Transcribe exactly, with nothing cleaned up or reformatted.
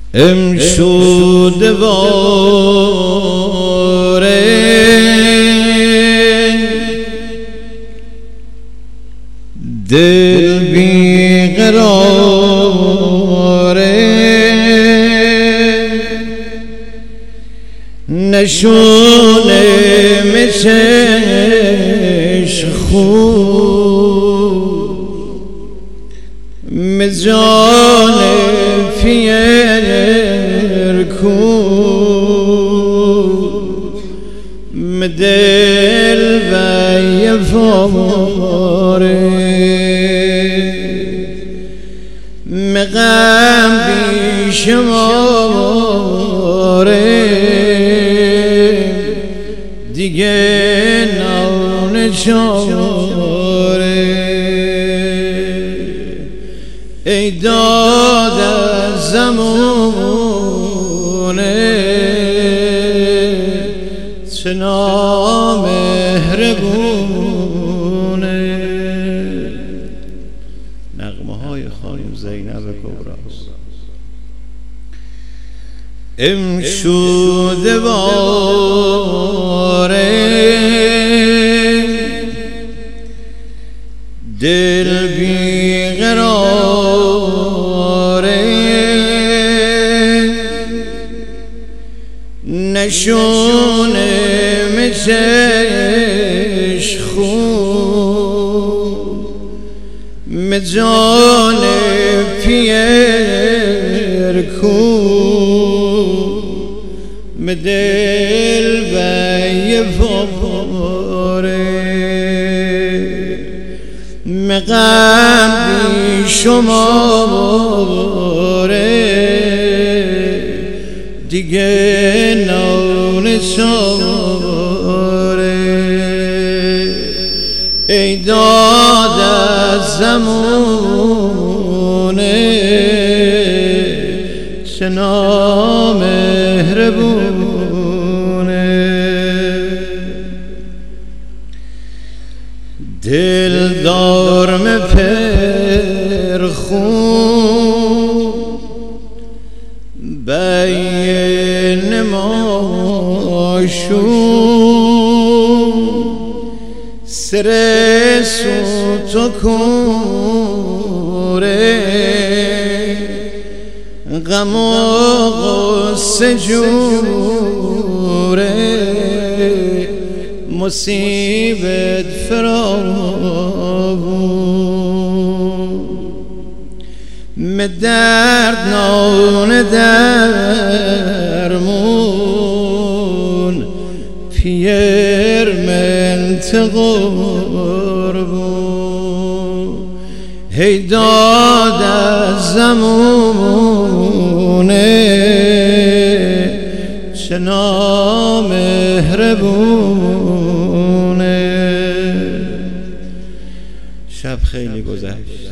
امشود واره دل بیقراره نشونه مثلش خوب مزان فیر کو مدل و یفاره مغم بیشماره دیگه نان چاره ای داد از زمونه چه نامهربونه. نغمه های خانم زینب کبراست. امشود واره دل بیقراره نشونه مثلش خوب مزان پیر کو مدل و یفاره مغم بی شماره دیگه نان ساره ای داد از زمونه چه نامهربونه. دل دارم پرخون بین ماشون سر سوت و کوره غم و غصه جوره مصیبت فراوون مدرد نان درمون پیر منتقربون هی داد از زمونه چه نامهربونه. شب خیلی گذشت.